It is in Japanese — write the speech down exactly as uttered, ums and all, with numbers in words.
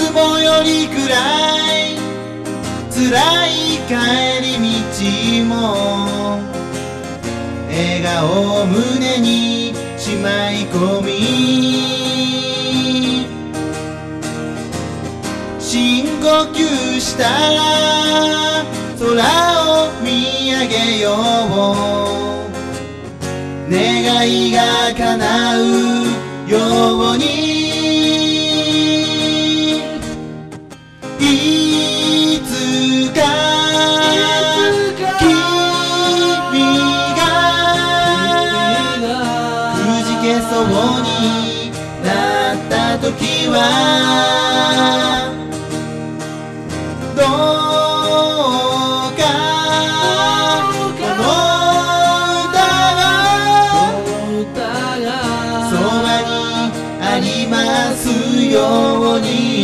つもより暗い辛い帰り道も笑顔を胸にしまい込み深呼吸したら空を見上げよう願いが叶うようにいつか君がくじけそうになった時はどうかこの歌がそばにありますように